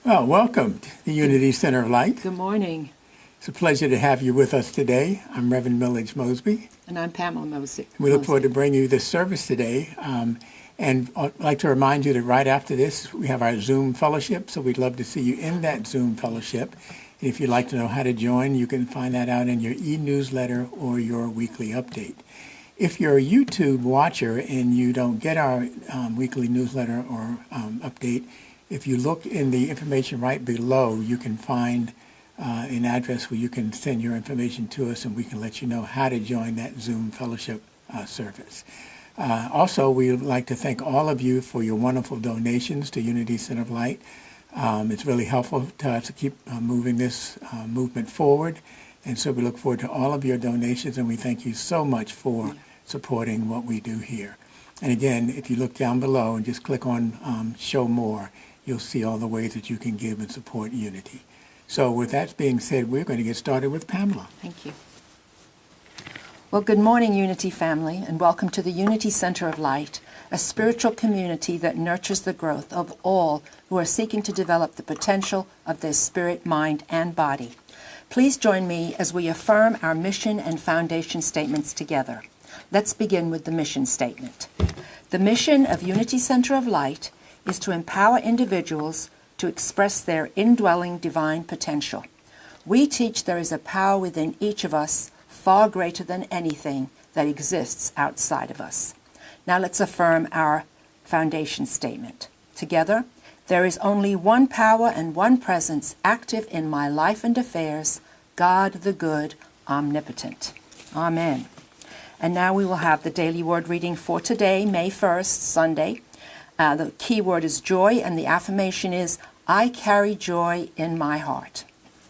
Well, welcome to the Unity Center of Light. Good morning. It's a pleasure to have you with us today. I'm Reverend Millage Mosby. And I'm Pamela Mosby. We look forward to bringing you this service today. And I'd like to remind you that right after this, we have our Zoom fellowship, so we'd love to see you in that Zoom fellowship. And if you'd like to know how to join, you can find that out in your e-newsletter or your weekly update. If you're a YouTube watcher and you don't get our weekly newsletter or update, if you look in the information right below, you can find an address where you can send your information to us and we can let you know how to join that Zoom fellowship service. Also, we would like to thank all of you for your wonderful donations to Unity Center of Light. It's really helpful to us to keep moving this movement forward. And so we look forward to all of your donations, and we thank you so much for supporting what we do here. And again, if you look down below and just click on Show More, you'll see all the ways that you can give and support Unity. So with that being said, we're going to get started with Pamela. Thank you. Well, good morning, Unity family, and welcome to the Unity Center of Light, a spiritual community that nurtures the growth of all who are seeking to develop the potential of their spirit, mind, and body. Please join me as we affirm our mission and foundation statements together. Let's begin with the mission statement. The mission of Unity Center of Light is to empower individuals to express their indwelling divine potential. We teach there is a power within each of us far greater than anything that exists outside of us. Now let's affirm our foundation statement. Together, there is only one power and one presence active in my life and affairs, God the good, omnipotent. Amen. And now we will have the daily word reading for today, May 1st, Sunday. The key word is joy, and the affirmation is, I carry joy in my heart.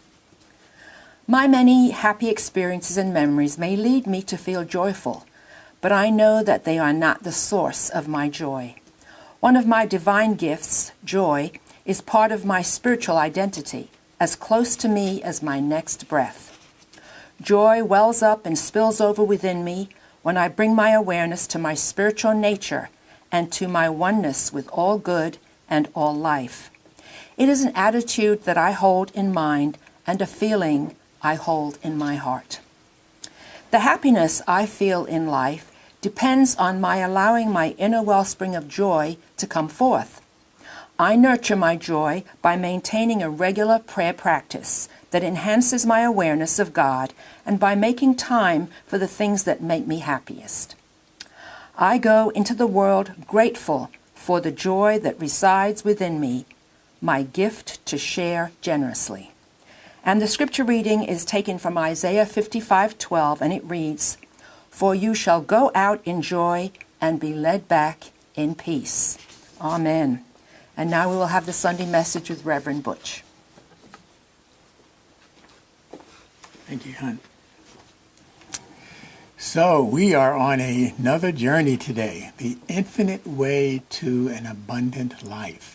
My many happy experiences and memories may lead me to feel joyful, but I know that they are not the source of my joy. One of my divine gifts, joy, is part of my spiritual identity, as close to me as my next breath. Joy wells up and spills over within me when I bring my awareness to my spiritual nature and to my oneness with all good and all life. It is an attitude that I hold in mind and a feeling I hold in my heart. The happiness I feel in life depends on my allowing my inner wellspring of joy to come forth. I nurture my joy by maintaining a regular prayer practice that enhances my awareness of God and by making time for the things that make me happiest. I go into the world grateful for the joy that resides within me, my gift to share generously. And the scripture reading is taken from Isaiah 55:12, and it reads, For you shall go out in joy and be led back in peace. Amen. And now we will have the Sunday message with Reverend Butch. Thank you, hon. So we are on another journey today, the infinite way to an abundant life.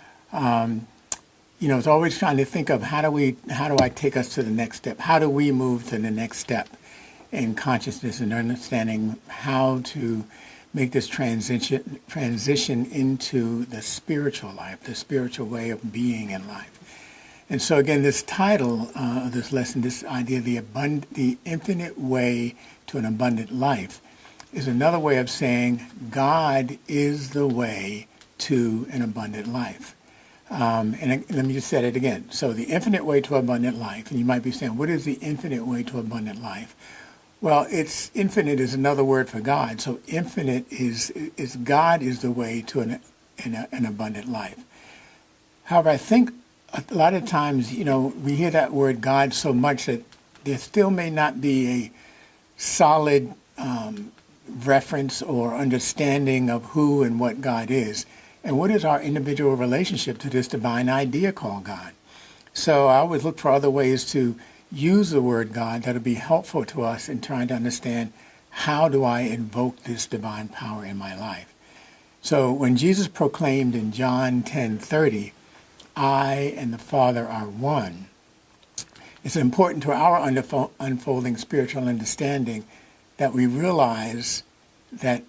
It's always trying to think of how do I take us to the next step? How do we move to the next step in consciousness and understanding how to make this transition into the spiritual life, the spiritual way of being in life. And so again, this title of this lesson, this idea, the infinite way to an abundant life, is another way of saying God is the way to an abundant life. And let me just say it again. So the infinite way to abundant life, and you might be saying, what is the infinite way to abundant life? Well, infinite is another word for God. So infinite is God is the way to an abundant life. However, I think a lot of times, we hear that word God so much that there still may not be a solid reference or understanding of who and what God is. And what is our individual relationship to this divine idea called God? So I always look for other ways to use the word God that'll be helpful to us in trying to understand how do I invoke this divine power in my life. So when Jesus proclaimed in John 10:30, I and the Father are one, it's important to our unfolding spiritual understanding that we realize that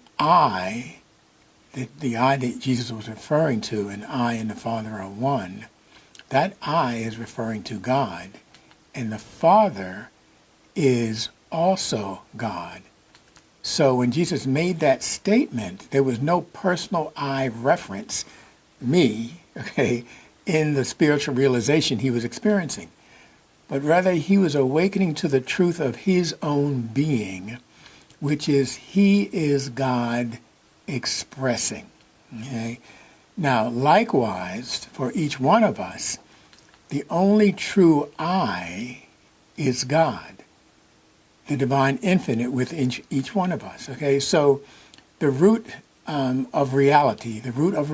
the I that Jesus was referring to, and I and the Father are one, that I is referring to God, and the Father is also God. So when Jesus made that statement, there was no personal I reference, me, okay, in the spiritual realization he was experiencing. But rather he was awakening to the truth of his own being, which is he is God expressing. Okay? Now, likewise, for each one of us, the only true I is God, the divine infinite within each one of us. Okay, so the root of reality,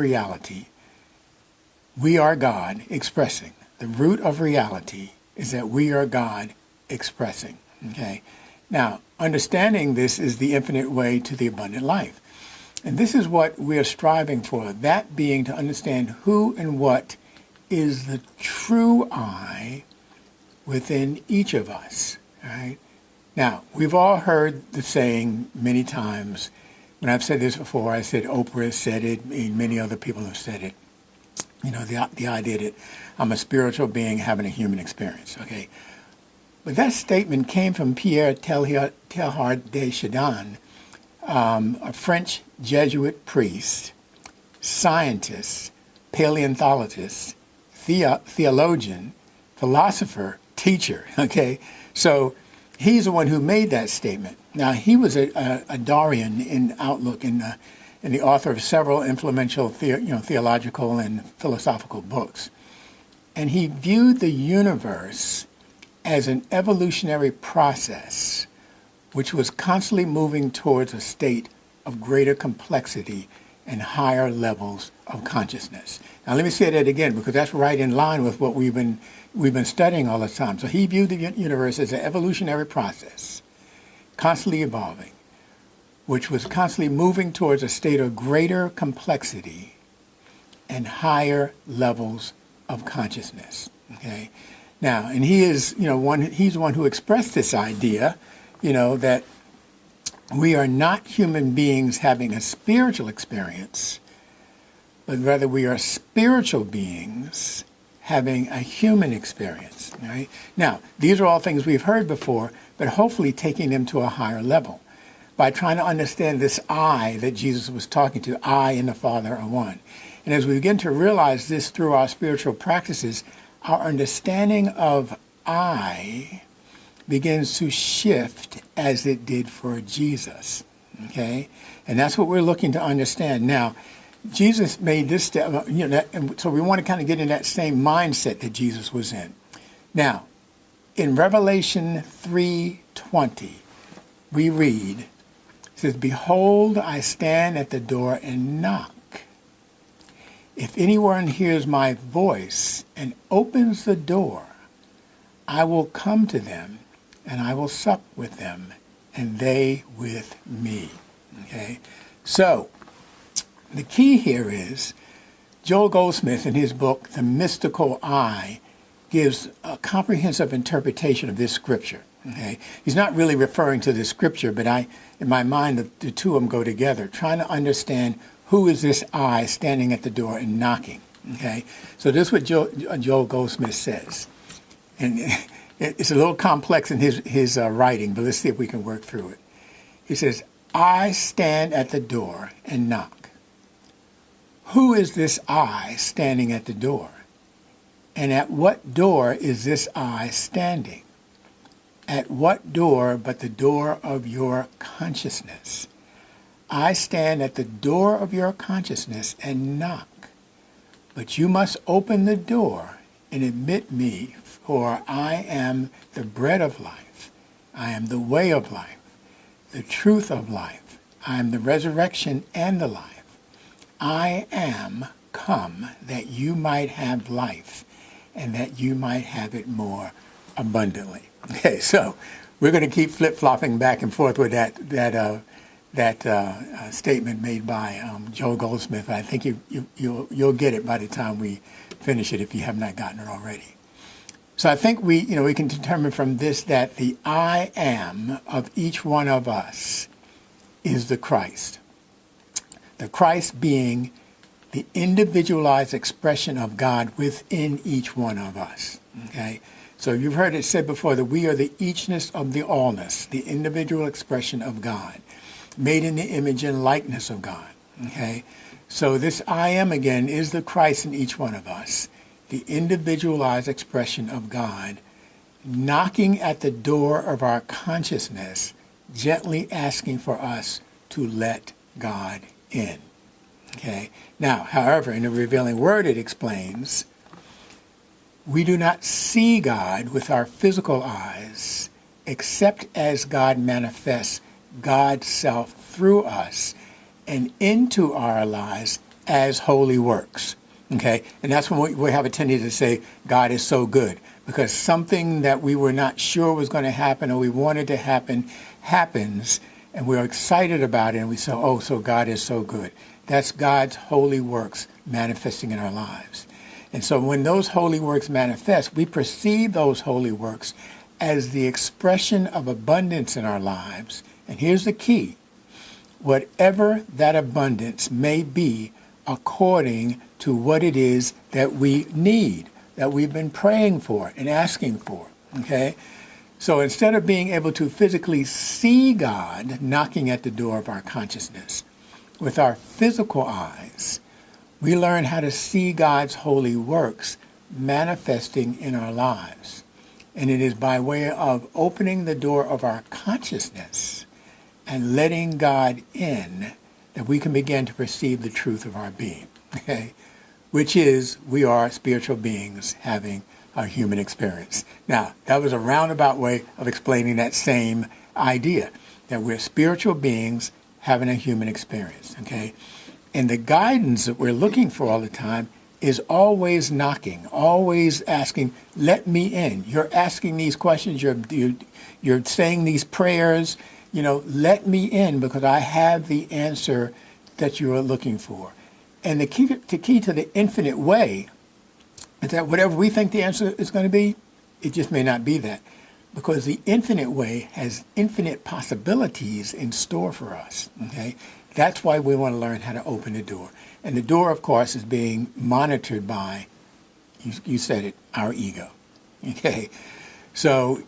we are God expressing. The root of reality is that we are God expressing. Okay, now understanding this is the infinite way to the abundant life. And this is what we are striving for, that being to understand who and what is the true I within each of us. All right. Now, we've all heard the saying many times. When I've said this before, I said Oprah has said it, and many other people have said it. You know, the idea that I'm a spiritual being having a human experience, okay? But that statement came from Pierre Teilhard de Chardin, a French Jesuit priest, scientist, paleontologist, theologian, philosopher, teacher, okay? So he's the one who made that statement. Now, he was a Dorian in outlook and the author of several influential theological and philosophical books. And he viewed the universe as an evolutionary process which was constantly moving towards a state of greater complexity and higher levels of consciousness. Now, let me say that again, because that's right in line with what we've been studying all the time. So he viewed the universe as an evolutionary process, constantly evolving, which was constantly moving towards a state of greater complexity and higher levels of consciousness. Okay. Now, and he is, he's the one who expressed this idea, that we are not human beings having a spiritual experience, but rather we are spiritual beings having a human experience. Right? Now, these are all things we've heard before, but hopefully taking them to a higher level by trying to understand this I that Jesus was talking to. I and the Father are one. And as we begin to realize this through our spiritual practices, our understanding of I begins to shift as it did for Jesus. Okay? And that's what we're looking to understand. Now, Jesus made this step, and so we want to kind of get in that same mindset that Jesus was in. Now, in Revelation 3:20, we read, it says, "Behold, I stand at the door and knock. If anyone hears my voice and opens the door, I will come to them, and I will sup with them, and they with me." Okay? So, the key here is Joel Goldsmith in his book, The Mystical I, gives a comprehensive interpretation of this scripture. Okay? He's not really referring to the scripture, but in my mind, the two of them go together, trying to understand who is this I standing at the door and knocking. Okay? So this is what Joel Goldsmith says. And it's a little complex in his writing, but let's see if we can work through it. He says, "I stand at the door and knock. Who is this I standing at the door? And at what door is this I standing? At what door but the door of your consciousness? I stand at the door of your consciousness and knock. But you must open the door and admit me, for I am the bread of life. I am the way of life, the truth of life. I am the resurrection and the life. I am come that you might have life and that you might have it more abundantly." Okay, so we're going to keep flip-flopping back and forth with that statement made by Joel Goldsmith. I think you'll get it by the time we finish it if you have not gotten it already. So I think we can determine from this that the I am of each one of us is the Christ. The Christ being the individualized expression of God within each one of us. Okay? So you've heard it said before that we are the eachness of the allness, the individual expression of God, made in the image and likeness of God. Okay? So this I am again is the Christ in each one of us, the individualized expression of God, knocking at the door of our consciousness, gently asking for us to let God in. Okay? Now, however, in the revealing word it explains, we do not see God with our physical eyes except as God manifests God's self through us and into our lives as holy works. Okay? And that's when we have a tendency to say God is so good, because something that we were not sure was going to happen or we wanted to happen happens, and we're excited about it, and we say, oh, so God is so good. That's God's holy works manifesting in our lives. And so when those holy works manifest, we perceive those holy works as the expression of abundance in our lives. And here's the key: whatever that abundance may be according to what it is that we need, that we've been praying for and asking for, okay? So instead of being able to physically see God knocking at the door of our consciousness with our physical eyes, we learn how to see God's holy works manifesting in our lives. And it is by way of opening the door of our consciousness and letting God in that we can begin to perceive the truth of our being, okay? Which is we are spiritual beings having a human experience. Now, that was a roundabout way of explaining that same idea, that we're spiritual beings having a human experience, okay? And the guidance that we're looking for all the time is always knocking, always asking, let me in. You're asking these questions, you're saying these prayers, let me in because I have the answer that you are looking for. And the key to the infinite way is that whatever we think the answer is going to be, it just may not be that. Because the infinite way has infinite possibilities in store for us, okay? That's why we want to learn how to open the door. And the door, of course, is being monitored by, you said it, our ego, okay? So,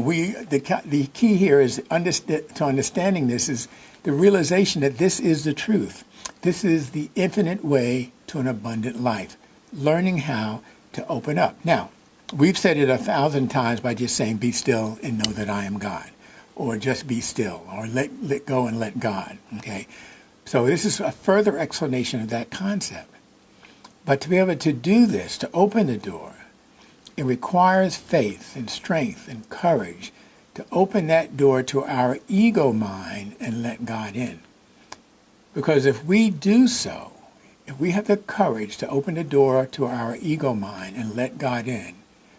the key here is to understanding this is the realization that this is the truth. This is the infinite way to an abundant life, learning how to open up. Now, we've said it 1,000 times by just saying, be still and know that I am God, or just be still, or let go and let God, okay? So this is a further explanation of that concept. But to be able to do this, to open the door, it requires faith and strength and courage to open that door to our ego mind and let God in. Because if we do so, if we have the courage to open the door to our ego mind and let God in,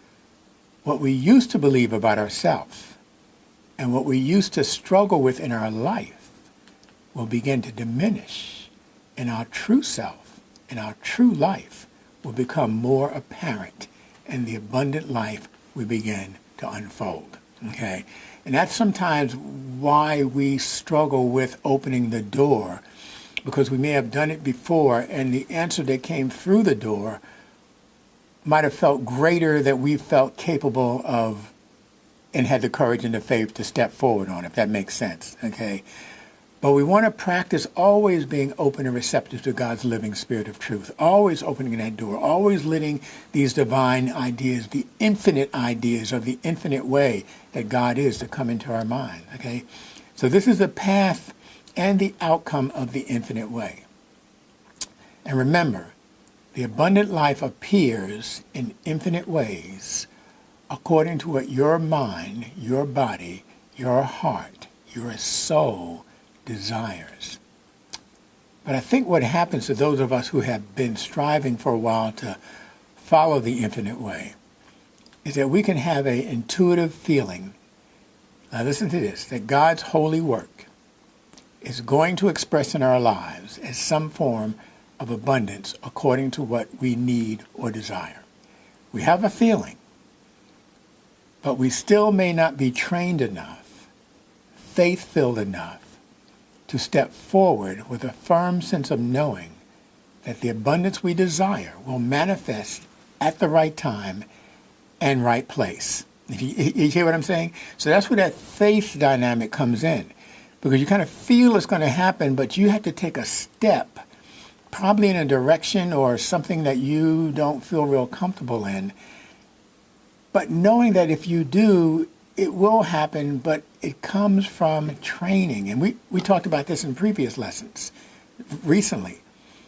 what we used to believe about ourselves and what we used to struggle with in our life will begin to diminish, and our true self and our true life will become more apparent, and the abundant life will begin to unfold, okay? And that's sometimes why we struggle with opening the door, because we may have done it before, and the answer that came through the door might have felt greater than we felt capable of and had the courage and the faith to step forward on, if that makes sense, okay? But we want to practice always being open and receptive to God's living spirit of truth, always opening that door, always letting these divine ideas, the infinite ideas of the infinite way that God is to come into our mind, okay? So this is the path and the outcome of the infinite way. And remember, the abundant life appears in infinite ways according to what your mind, your body, your heart, your soul desires. But I think what happens to those of us who have been striving for a while to follow the infinite way is that we can have an intuitive feeling, now listen to this, that God's holy work is going to express in our lives as some form of abundance according to what we need or desire. We have a feeling, but we still may not be trained enough, faith-filled enough, to step forward with a firm sense of knowing that the abundance we desire will manifest at the right time and right place. You hear what I'm saying? So that's where that faith dynamic comes in, because you kind of feel it's going to happen, but you have to take a step, probably in a direction or something that you don't feel real comfortable in. But knowing that if you do, it will happen, but it comes from training. And we talked about this in previous lessons recently.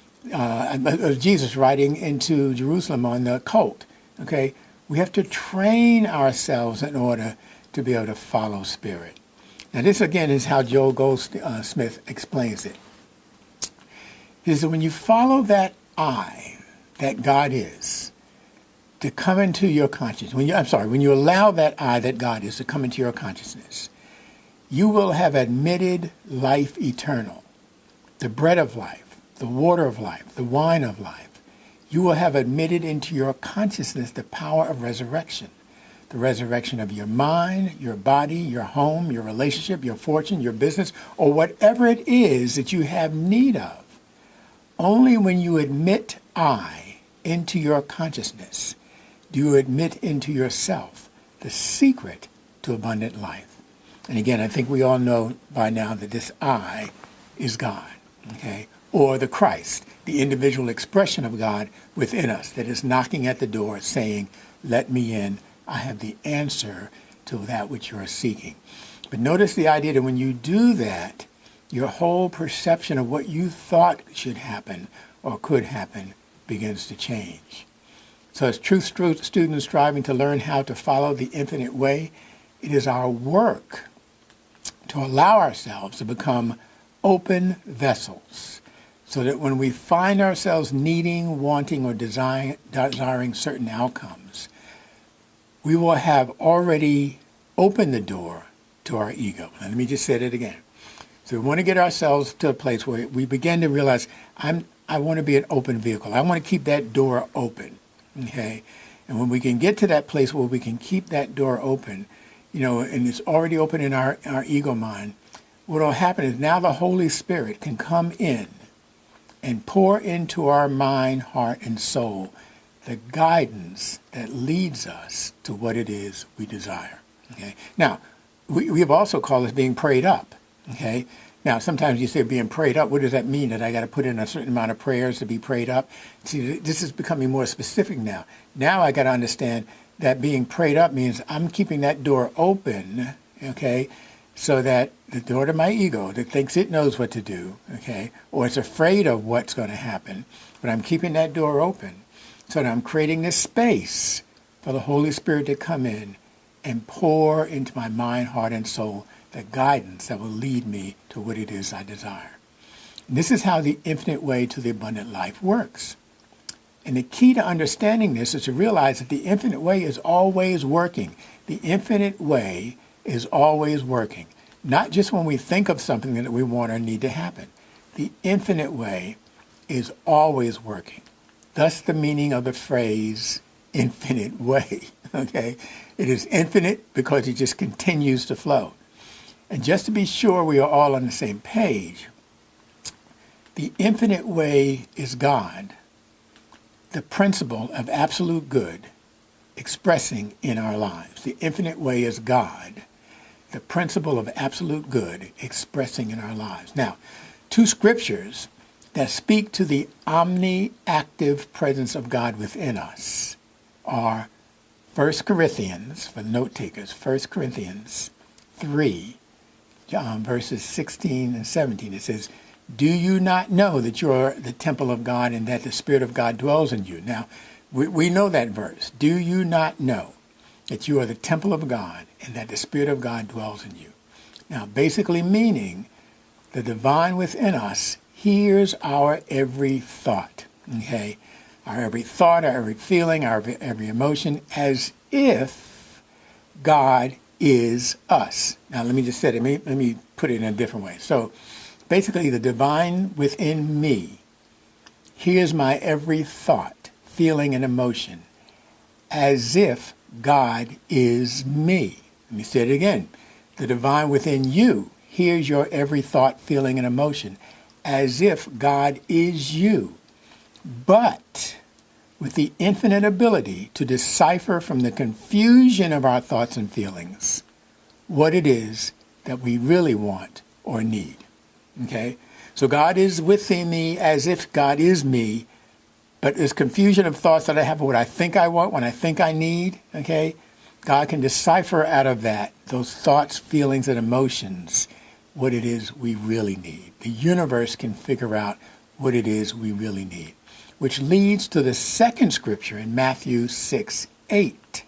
Jesus riding into Jerusalem on the colt. Okay, we have to train ourselves in order to be able to follow Spirit. Now, this again is how Joel Goldsmith explains it. He says that when you follow that I that God is to come into your consciousness, when you allow that I that God is to come into your consciousness, you will have admitted life eternal, the bread of life, the water of life, the wine of life. You will have admitted into your consciousness the power of resurrection, the resurrection of your mind, your body, your home, your relationship, your fortune, your business, or whatever it is that you have need of. Only when you admit I into your consciousness do you admit into yourself the secret to abundant life. And again, I think we all know by now that this I is God, okay? Or the Christ, the individual expression of God within us that is knocking at the door saying, let me in. I have the answer to that which you are seeking. But notice the idea that when you do that, your whole perception of what you thought should happen or could happen begins to change. So as truth students striving to learn how to follow the infinite way, it is our work to allow ourselves to become open vessels, so that when we find ourselves needing, wanting, or desiring certain outcomes, we will have already opened the door to our ego. Now, let me just say that again. So we want to get ourselves to a place where we begin to realize, I want to be an open vehicle. I want to keep that door open, okay? And when we can get to that place where we can keep that door open, and it's already open in our ego mind, what will happen is now the Holy Spirit can come in and pour into our mind, heart, and soul the guidance that leads us to what it is we desire. Okay. Now, we have also called this being prayed up. Okay. Now, sometimes you say being prayed up. What does that mean? That I got to put in a certain amount of prayers to be prayed up? See, this is becoming more specific now. Now I got to understand that being prayed up means I'm keeping that door open. Okay. So that the door to my ego that thinks it knows what to do, okay, or it's afraid of what's going to happen, but I'm keeping that door open so that I'm creating this space for the Holy Spirit to come in and pour into my mind, heart, and soul the guidance that will lead me to what it is I desire. And this is how the infinite way to the abundant life works. And the key to understanding this is to realize that the infinite way is always working. The infinite way is always working, not just when we think of something that we want or need to happen. The infinite way is always working. Thus the meaning of the phrase infinite way, okay? It is infinite because it just continues to flow. And just to be sure we are all on the same page, the infinite way is God, the principle of absolute good expressing in our lives. The infinite way is God, the principle of absolute good expressing in our lives. Now, two scriptures that speak to the omni-active presence of God within us are 1 Corinthians, for the note takers, 1 Corinthians 3, verses 16 and 17. It says, do you not know that you are the temple of God and that the Spirit of God dwells in you? Now, we know that verse. Do you not know that you are the temple of God and that the Spirit of God dwells in you? Now, basically meaning the divine within us hears our every thought, okay? Our every thought, our every feeling, our every emotion, as if God is us. Now, let me just say it. Let me put it in a different way. So, basically, the divine within me hears my every thought, feeling, and emotion as if God is me. Let me say it again. The divine within you hears your every thought, feeling, and emotion as if God is you. but with the infinite ability to decipher from the confusion of our thoughts and feelings what it is that we really want or need. Okay? So God is within me as if God is me, but this confusion of thoughts that I have, what I think I want, what I think I need, okay? God can decipher out of that, those thoughts, feelings, and emotions, what it is we really need. The universe can figure out what it is we really need, which leads to the second scripture in Matthew 6:8.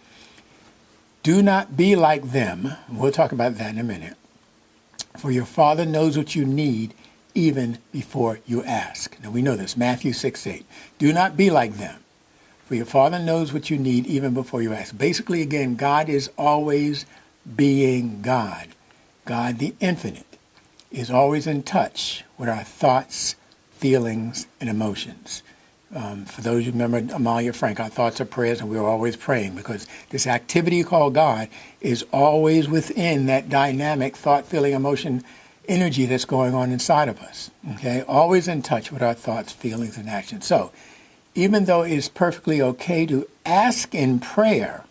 Do not be like them. We'll talk about that in a minute. For your Father knows what you need even before you ask. Now we know this, Matthew 6:8. Do not be like them. For your Father knows what you need even before you ask. Basically, again, God is always being God. God, the infinite, is always in touch with our thoughts, feelings, and emotions. For those who remember Amalia Frank, our thoughts are prayers, and we're always praying because this activity called God is always within that dynamic thought, feeling, emotion, energy that's going on inside of us. Okay? Always in touch with our thoughts, feelings, and actions. So, even though it is perfectly okay to ask in prayer,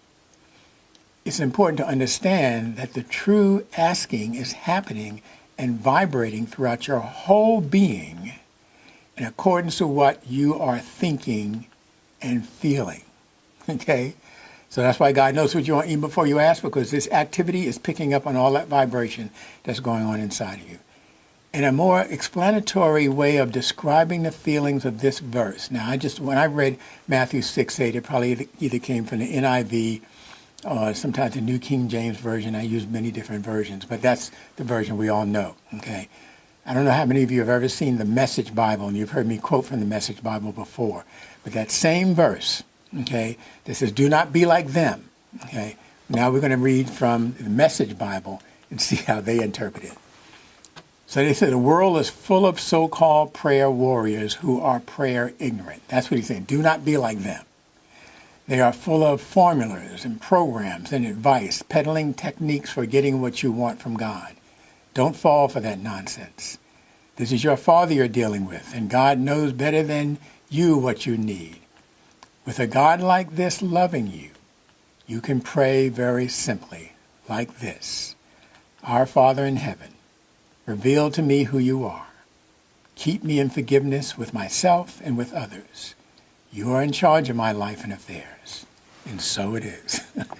it's important to understand that the true asking is happening and vibrating throughout your whole being in accordance to what you are thinking and feeling. Okay? So that's why God knows what you want even before you ask, because this activity is picking up on all that vibration that's going on inside of you. In a more explanatory way of describing the feelings of this verse. Now, when I read Matthew 6:8, it probably either came from the NIV or sometimes the New King James Version. I use many different versions, but that's the version we all know, okay? I don't know how many of you have ever seen the Message Bible, and you've heard me quote from the Message Bible before, but that same verse, okay, that says, do not be like them, okay? Now we're going to read from the Message Bible and see how they interpret it. So they said the world is full of so-called prayer warriors who are prayer ignorant. That's what he's saying. Do not be like them. They are full of formulas and programs and advice, peddling techniques for getting what you want from God. Don't fall for that nonsense. This is your Father you're dealing with, and God knows better than you what you need. With a God like this loving you, you can pray very simply, like this. Our Father in heaven, reveal to me who you are. Keep me in forgiveness with myself and with others. You are in charge of my life and affairs. And so it is.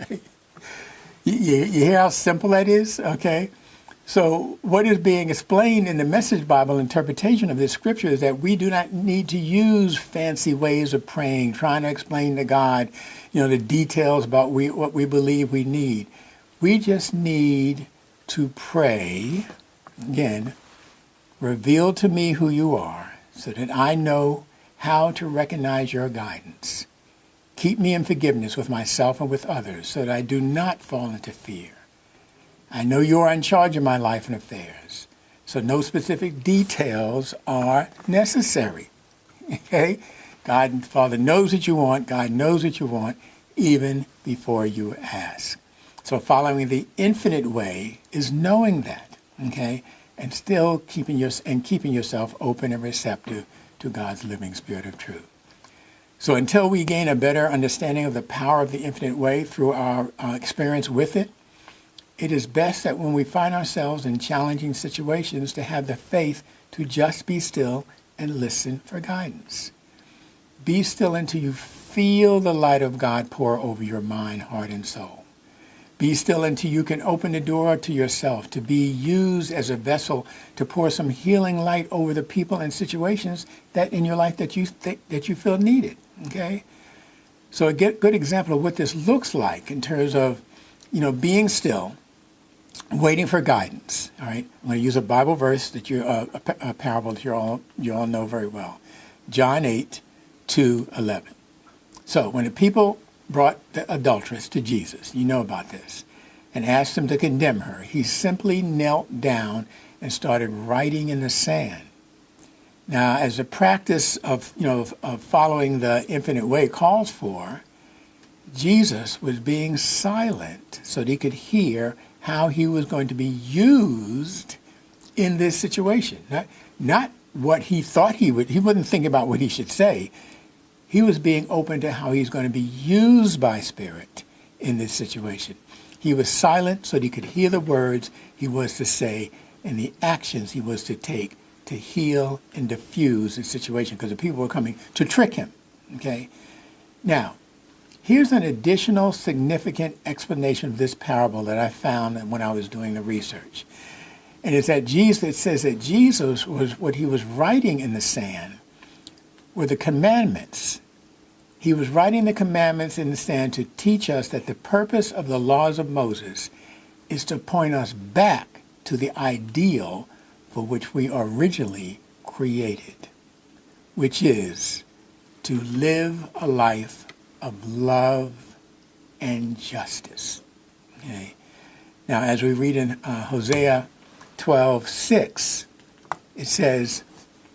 You hear how simple that is? Okay. So what is being explained in the Message Bible interpretation of this scripture is that we do not need to use fancy ways of praying, trying to explain to God, the details about what we believe we need. We just need to pray. Again, reveal to me who you are so that I know how to recognize your guidance. Keep me in forgiveness with myself and with others so that I do not fall into fear. I know you are in charge of my life and affairs, so no specific details are necessary. Okay? God and Father knows what you want. God knows what you want even before you ask. So following the infinite way is knowing that. Okay, and still keeping yourself open and receptive to God's living Spirit of truth. So until we gain a better understanding of the power of the infinite way through our experience with it, it is best that when we find ourselves in challenging situations to have the faith to just be still and listen for guidance. Be still until you feel the light of God pour over your mind, heart, and soul. Be still until you can open the door to yourself, to be used as a vessel to pour some healing light over the people and situations that in your life that you feel needed. Okay? So a good example of what this looks like in terms of, being still, waiting for guidance. All right? I'm going to use a Bible verse that a parable that you all know very well. John 8:2-11. So when the people brought the adulteress to Jesus, you know about this, and asked him to condemn her, he simply knelt down and started writing in the sand. Now, as the practice of following the infinite way calls for, Jesus was being silent so that he could hear how he was going to be used in this situation. Not what he thought he would. He wasn't thinking about what he should say. He was being open to how he's going to be used by Spirit in this situation. He was silent so that he could hear the words he was to say and the actions he was to take to heal and diffuse the situation, because the people were coming to trick him. Okay? Now, here's an additional significant explanation of this parable that I found when I was doing the research. And it's that it says that Jesus was, what he was writing in the sand were the commandments. He was writing the commandments in the sand to teach us that the purpose of the laws of Moses is to point us back to the ideal for which we are originally created, which is to live a life of love and justice. Okay? Now, as we read in Hosea 12:6, it says,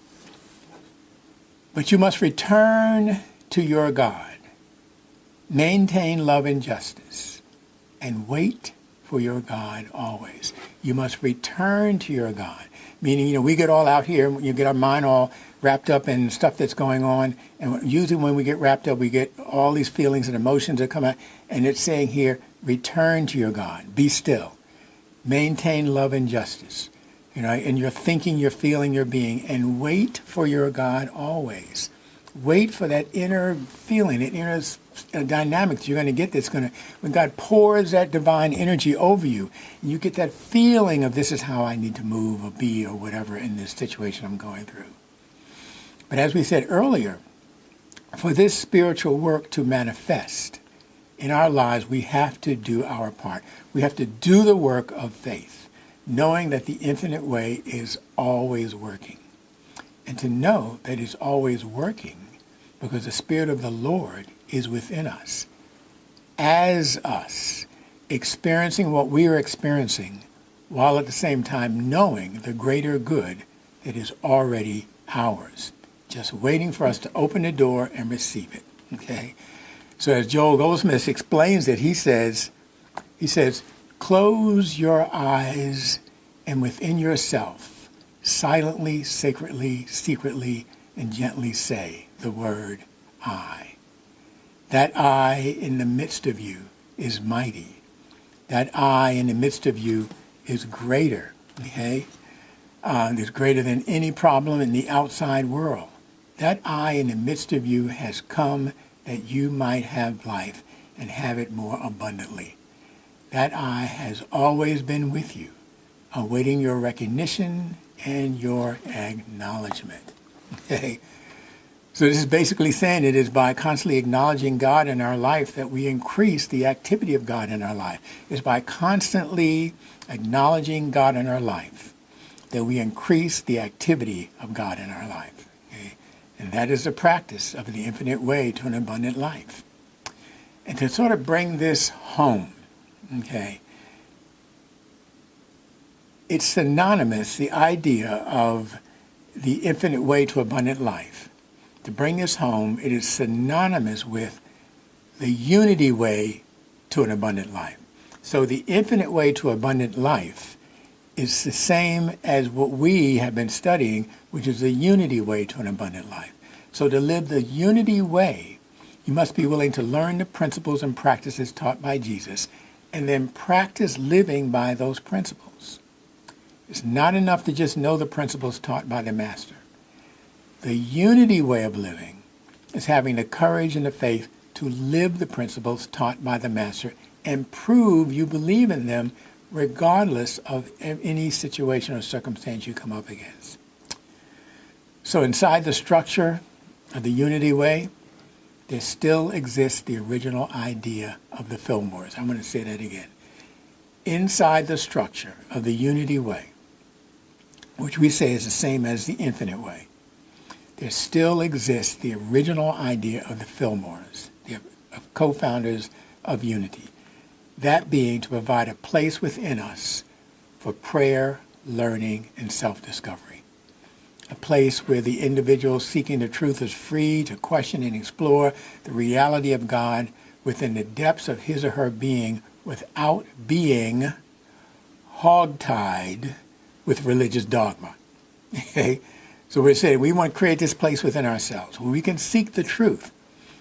"But you must return to your God, maintain love and justice, and wait for your God always." You must return to your God. Meaning, we get all out here, you get our mind all wrapped up in stuff that's going on, and usually when we get wrapped up, we get all these feelings and emotions that come out, and it's saying here, return to your God, be still, maintain love and justice, in your thinking, your feeling, your being, and wait for your God always. Wait for that inner feeling, that inner dynamic that you're going to get when God pours that divine energy over you, and you get that feeling of this is how I need to move or be or whatever in this situation I'm going through. But as we said earlier, for this spiritual work to manifest in our lives, we have to do our part. We have to do the work of faith, knowing that the infinite way is always working. And to know that it's always working because the Spirit of the Lord is within us, as us, experiencing what we are experiencing, while at the same time knowing the greater good that is already ours, just waiting for us to open the door and receive it. Okay? So as Joel Goldsmith explains it, he says, close your eyes and within yourself, silently, sacredly, secretly, and gently say the word I. That I in the midst of you is mighty. That I in the midst of you is greater. Okay? Is greater than any problem in the outside world. That I in the midst of you has come that you might have life and have it more abundantly. That I has always been with you, awaiting your recognition and your acknowledgement. Okay? So this is basically saying it is by constantly acknowledging God in our life that we increase the activity of God in our life. It's by constantly acknowledging God in our life that we increase the activity of God in our life. Okay? And that is the practice of the infinite way to an abundant life. And to sort of bring this home, okay, it's synonymous, the idea of the infinite way to abundant life. To bring this home, it is synonymous with the unity way to an abundant life. So the infinite way to abundant life is the same as what we have been studying, which is the unity way to an abundant life. So to live the unity way, you must be willing to learn the principles and practices taught by Jesus and then practice living by those principles. It's not enough to just know the principles taught by the Master. The unity way of living is having the courage and the faith to live the principles taught by the Master and prove you believe in them regardless of any situation or circumstance you come up against. So inside the structure of the unity way, there still exists the original idea of the Fillmores. I'm going to say that again. Inside the structure of the unity way, which we say is the same as the infinite way, there still exists the original idea of the Fillmores, the co-founders of unity. That being to provide a place within us for prayer, learning, and self-discovery. A place where the individual seeking the truth is free to question and explore the reality of God within the depths of his or her being without being hogtied with religious dogma. Okay? So we're saying we want to create this place within ourselves where we can seek the truth,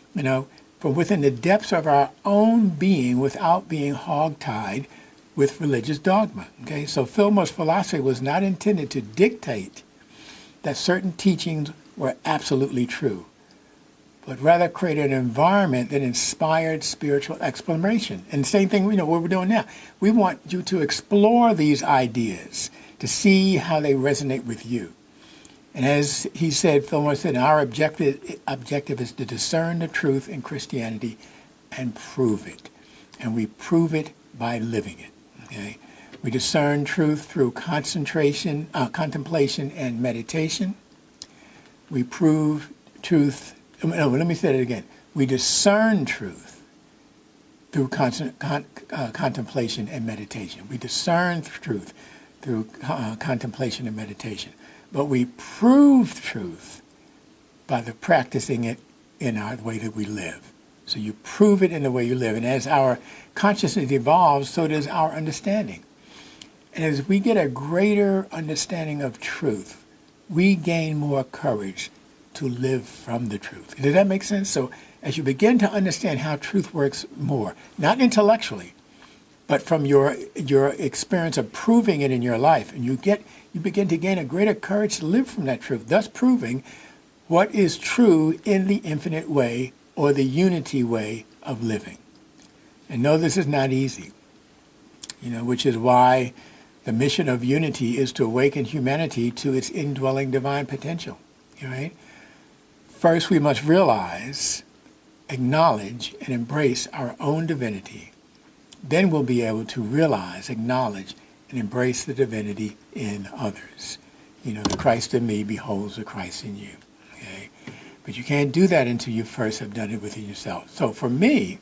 from within the depths of our own being without being hogtied with religious dogma. Okay, so Fillmore's philosophy was not intended to dictate that certain teachings were absolutely true, but rather create an environment that inspired spiritual exploration. And same thing, what we're doing now. We want you to explore these ideas to see how they resonate with you. And as he said, Fillmore said, our objective is to discern the truth in Christianity and prove it. And we prove it by living it. Okay? We discern truth through contemplation and meditation. We prove truth. No, let me say it again. We discern truth through contemplation and meditation. We discern truth through contemplation and meditation. But we prove truth by the practicing it in our way that we live. So you prove it in the way you live. And as our consciousness evolves, so does our understanding. And as we get a greater understanding of truth, we gain more courage to live from the truth. Does that make sense? So as you begin to understand how truth works more, not intellectually, but from your experience of proving it in your life, and you begin to gain a greater courage to live from that truth, thus proving what is true in the infinite way or the unity way of living. And no, this is not easy, which is why the mission of unity is to awaken humanity to its indwelling divine potential, right? First, we must realize, acknowledge, and embrace our own divinity. Then we'll be able to realize, acknowledge, and embrace the divinity in others. The Christ in me beholds the Christ in you. Okay? But you can't do that until you first have done it within yourself. So for me,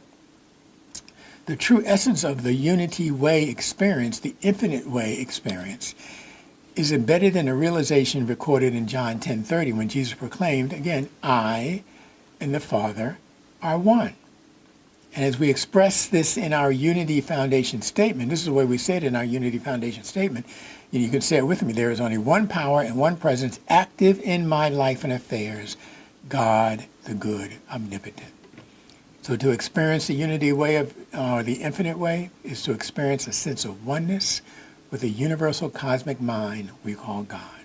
the true essence of the unity way experience, the infinite way experience, is embedded in a realization recorded in John 10:30 when Jesus proclaimed, again, I and the Father are one. And as we express this in our Unity Foundation statement, this is the way we say it in our Unity Foundation statement, and you can say it with me, there is only one power and one presence active in my life and affairs, God, the good, omnipotent. So to experience the unity way or the infinite way is to experience a sense of oneness with a universal cosmic mind we call God.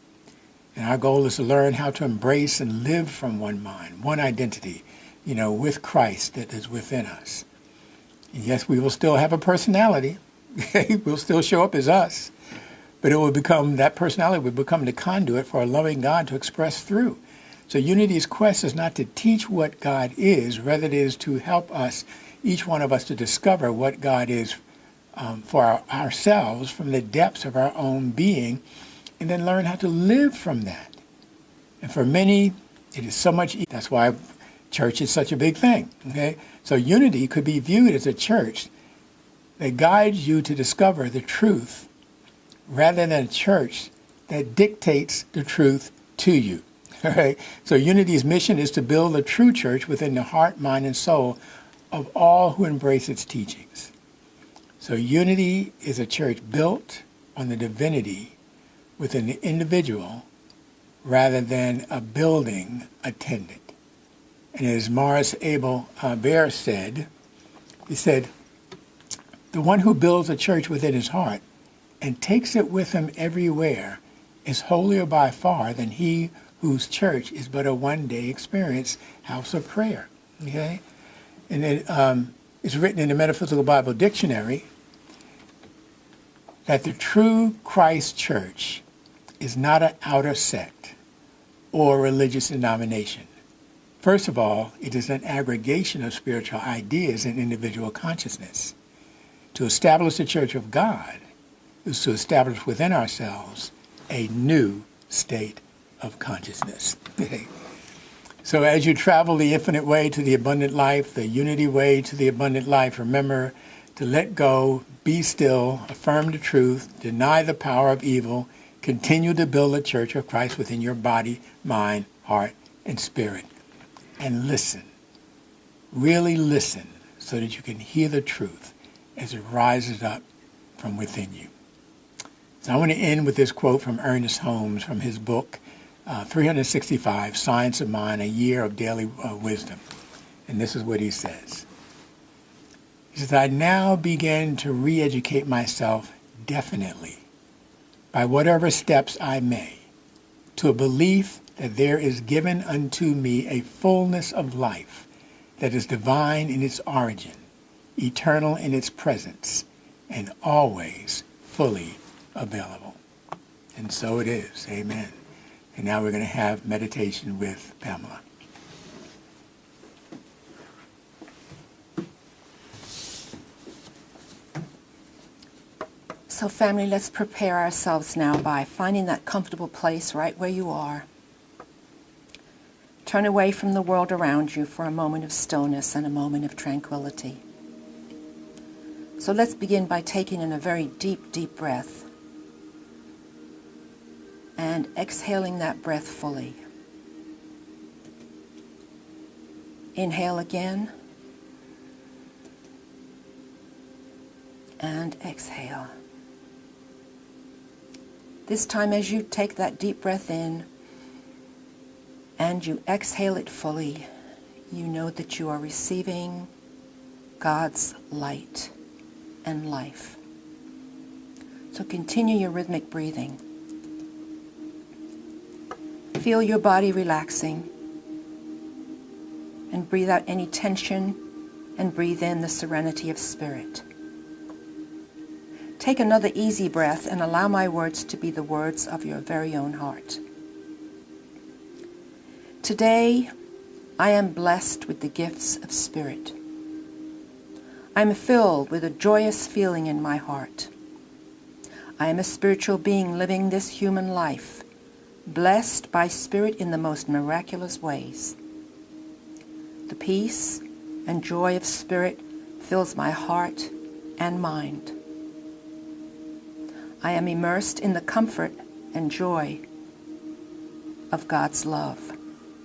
And our goal is to learn how to embrace and live from one mind, one identity, with Christ that is within us. And yes, we will still have a personality. We'll still show up as us. But that personality will become the conduit for a loving God to express through. So Unity's quest is not to teach what God is, rather it is to help us, each one of us, to discover what God is for ourselves from the depths of our own being, and then learn how to live from that. And for many, it is so much easier. That's why church is such a big thing. Okay? So unity could be viewed as a church that guides you to discover the truth rather than a church that dictates the truth to you. All right? So Unity's mission is to build a true church within the heart, mind, and soul of all who embrace its teachings. So Unity is a church built on the divinity within the individual rather than a building attendant. And as Morris Abel Bear said, he said, the one who builds a church within his heart and takes it with him everywhere is holier by far than he whose church is but a one-day experience house of prayer. Okay? And it's written in the Metaphysical Bible Dictionary that the true Christ church is not an outer sect or religious denomination. First of all, it is an aggregation of spiritual ideas and individual consciousness. To establish the Church of God is to establish within ourselves a new state of consciousness. So as you travel the infinite way to the abundant life, the unity way to the abundant life, remember to let go, be still, affirm the truth, deny the power of evil, continue to build the Church of Christ within your body, mind, heart, and spirit. And listen, really listen, so that you can hear the truth as it rises up from within you. So I want to end with this quote from Ernest Holmes from his book, 365, Science of Mind, a year of daily wisdom. And this is what he says. He says, I now begin to re-educate myself definitely, by whatever steps I may, to a belief that there is given unto me a fullness of life that is divine in its origin, eternal in its presence, and always fully available. And so it is. Amen. And now we're going to have meditation with Pamela. So family, let's prepare ourselves now by finding that comfortable place right where you are. Turn away from the world around you for a moment of stillness and a moment of tranquility. So let's begin by taking in a very deep, deep breath and exhaling that breath fully. Inhale again and exhale. This time as you take that deep breath in and you exhale it fully, you know that you are receiving God's light and life. So continue your rhythmic breathing. Feel your body relaxing and breathe out any tension and breathe in the serenity of spirit. Take another easy breath and allow my words to be the words of your very own heart. Today, I am blessed with the gifts of spirit. I am filled with a joyous feeling in my heart. I am a spiritual being living this human life, blessed by spirit in the most miraculous ways. The peace and joy of spirit fills my heart and mind. I am immersed in the comfort and joy of God's love.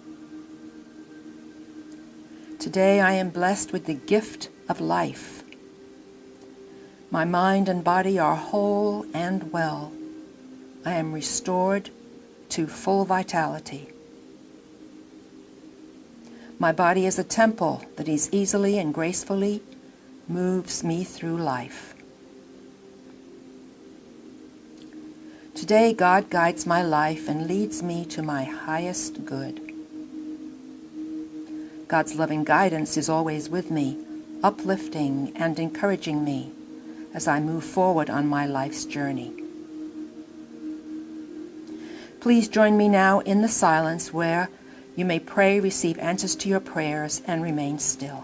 Today I am blessed with the gift of life. My mind and body are whole and well. I am restored to full vitality. My body is a temple that easily and gracefully moves me through life. Today, God guides my life and leads me to my highest good. God's loving guidance is always with me, uplifting and encouraging me as I move forward on my life's journey. Please join me now in the silence where you may pray, receive answers to your prayers, and remain still.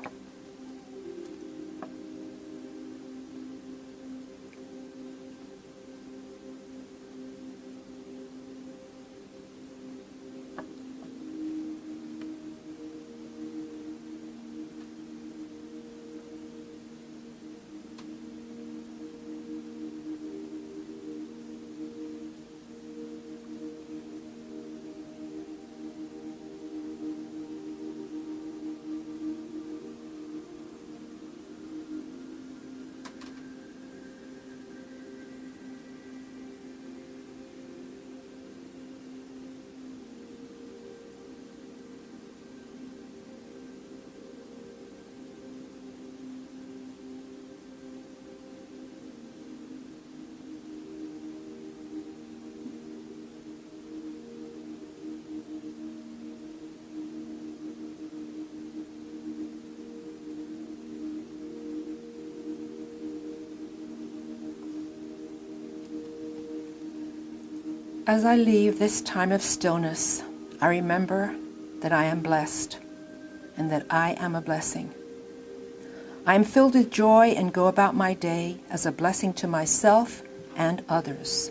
As I leave this time of stillness, I remember that I am blessed and that I am a blessing. I am filled with joy and go about my day as a blessing to myself and others.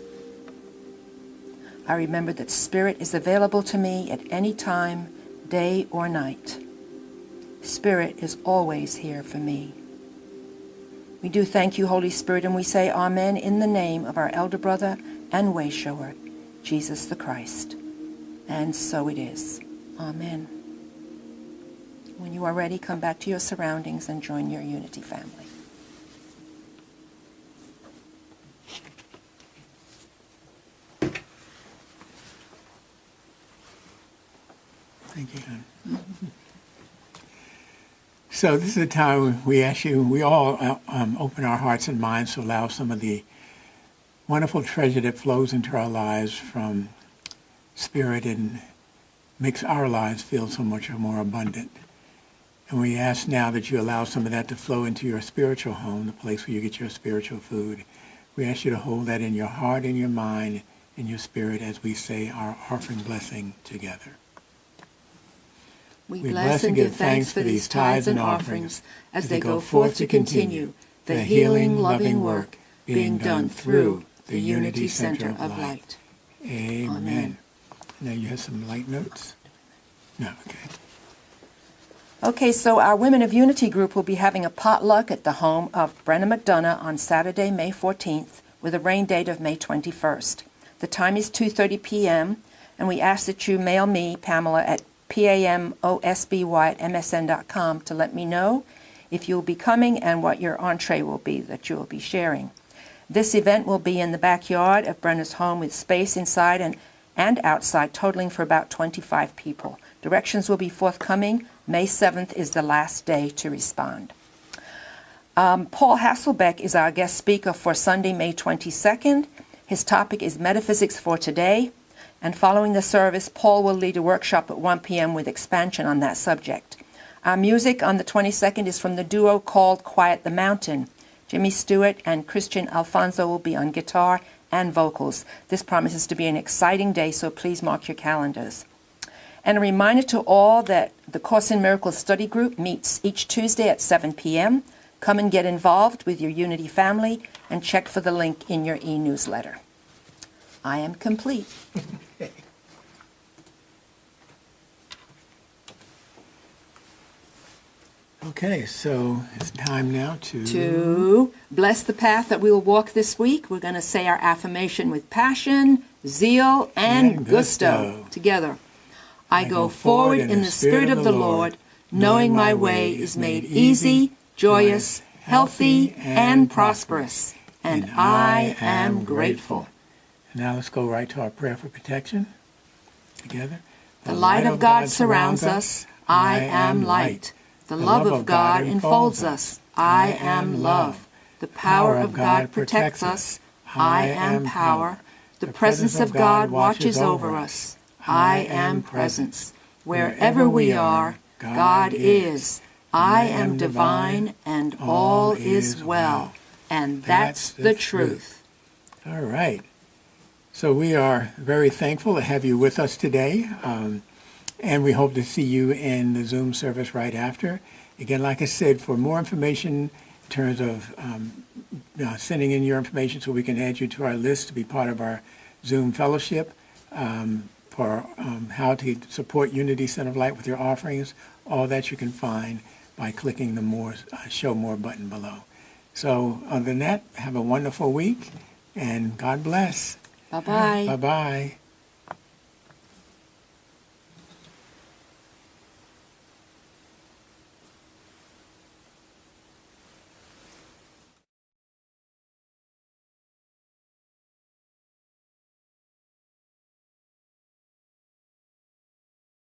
I remember that Spirit is available to me at any time, day or night. Spirit is always here for me. We do thank you, Holy Spirit, and we say Amen in the name of our elder brother and way shower, Jesus the Christ. And so it is. Amen. When you are ready, come back to your surroundings and join your Unity family. Thank you, hon. So this is a time we all open our hearts and minds to allow some of the wonderful treasure that flows into our lives from Spirit and makes our lives feel so much more abundant. And we ask now that you allow some of that to flow into your spiritual home, the place where you get your spiritual food. We ask you to hold that in your heart and your mind and your spirit as we say our offering blessing together. We bless and give thanks for these tithes and offerings as they go forth to continue the healing, loving work being done through the Unity Center of Light. Amen. Now you have some light notes? No, okay. Okay, so our Women of Unity group will be having a potluck at the home of Brenna McDonough on Saturday, May 14th, with a rain date of May 21st. The time is 2:30 p.m., and we ask that you mail me, Pamela, at pamosby@msn.com to let me know if you'll be coming and what your entree will be that you will be sharing. This event will be in the backyard of Brenna's home with space inside and outside, totaling for about 25 people. Directions will be forthcoming. May 7th is the last day to respond. Paul Hasselbeck is our guest speaker for Sunday, May 22nd. His topic is Metaphysics for Today. And following the service, Paul will lead a workshop at 1 p.m. with expansion on that subject. Our music on the 22nd is from the duo called Quiet the Mountain. Jimmy Stewart and Christian Alfonso will be on guitar and vocals. This promises to be an exciting day, so please mark your calendars. And a reminder to all that the Course in Miracles study group meets each Tuesday at 7 p.m. Come and get involved with your Unity family and check for the link in your e-newsletter. I am complete. Okay, so it's time now To bless the path that we will walk this week. We're going to say our affirmation with passion, zeal, and gusto together. I go forward in the Spirit of the Lord, knowing my way is made easy, joyous, healthy, and prosperous, and I am grateful. Now let's go right to our prayer for protection together. The light of God surrounds us. I am light. The love of God enfolds us. I am love. The power of God protects us. I am power. The presence of God watches over us. I am presence. Wherever we are, God is. I am divine, and all is well. And that's the truth. All right. So we are very thankful to have you with us today. And we hope to see you in the Zoom service right after. Again, like I said, for more information in terms of sending in your information so we can add you to our list to be part of our Zoom fellowship, for how to support Unity Center of Light with your offerings, all that you can find by clicking the Show More button below. So other than that, have a wonderful week, and God bless. Bye-bye. Bye-bye.